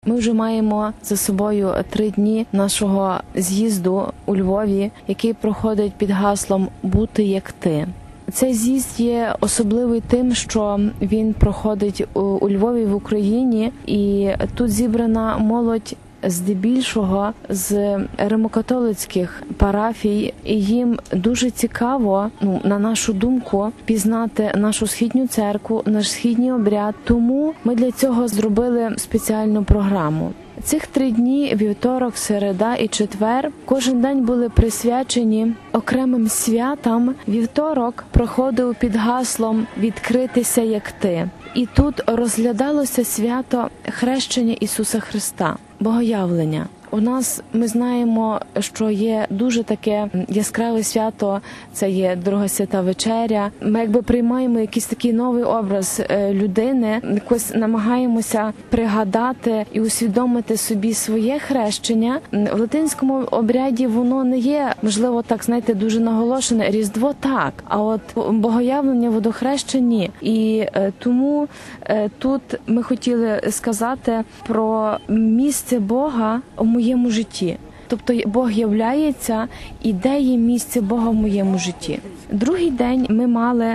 Ми вже маємо за собою 3 дні нашого з'їзду у Львові, який проходить під гаслом «Бути як ти». Цей з'їзд є особливий тим, що він проходить у Львові, в Україні, і тут зібрана молодь здебільшого з римокатолицьких парафій, і їм дуже цікаво, на нашу думку, пізнати нашу східню церкву, наш східній обряд. Тому ми для цього зробили спеціальну програму. Цих 3 дні, вівторок, середа і четвер, кожен день були присвячені окремим святам. Вівторок проходив під гаслом «Відкритися як ти». І тут розглядалося свято хрещення Ісуса Христа, Богоявлення. У нас, ми знаємо, що є дуже таке яскраве свято, це є Друга Свята Вечеря. Ми якби приймаємо якийсь такий новий образ людини, якось намагаємося пригадати і усвідомити собі своє хрещення. В латинському обряді воно не є, можливо, так, знаєте, дуже наголошене. Різдво так, а от Богоявлення, водохрещення ні. І тому тут ми хотіли сказати про місце Бога у моєму житті. Тобто Бог являється, і де є місце Бога в моєму житті. Другий день ми мали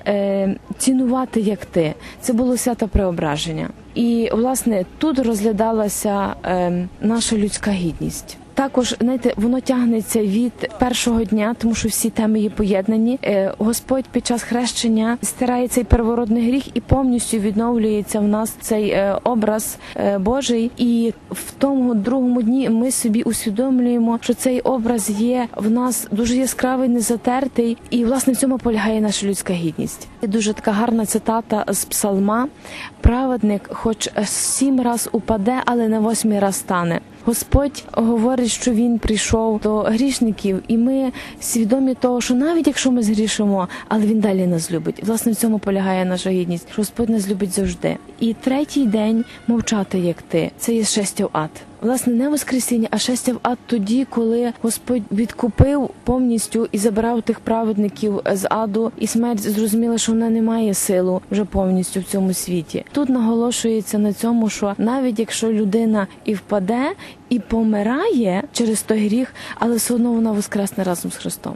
цінувати як ти. Це було свято Преображення. І, власне, тут розглядалася наша людська гідність. Також, знаєте, воно тягнеться від першого дня, тому що всі теми є поєднані. Господь під час хрещення стирає цей первородний гріх і повністю відновлюється в нас цей образ Божий. І в тому другому дні ми собі усвідомлюємо, що цей образ є в нас дуже яскравий, незатертий. І, власне, в цьому полягає наша людська гідність. Є дуже така гарна цитата з Псалма. «Праведник хоч 7 раз упаде, але на 8-й раз стане». Господь говорить, що Він прийшов до грішників, і ми свідомі того, що навіть якщо ми згрішимо, але Він далі нас любить. Власне, в цьому полягає наша гідність, що Господь нас любить завжди. І 3-й день мовчати як ти. Це є шестя в ад. Власне, не воскресіння, а шестя в ад тоді, коли Господь відкупив повністю і забрав тих праведників з аду, і смерть зрозуміла, що вона не має силу вже повністю в цьому світі. Тут наголошується на цьому, що навіть якщо людина і впаде, і помирає через той гріх, але все одно вона воскресне разом з Христом.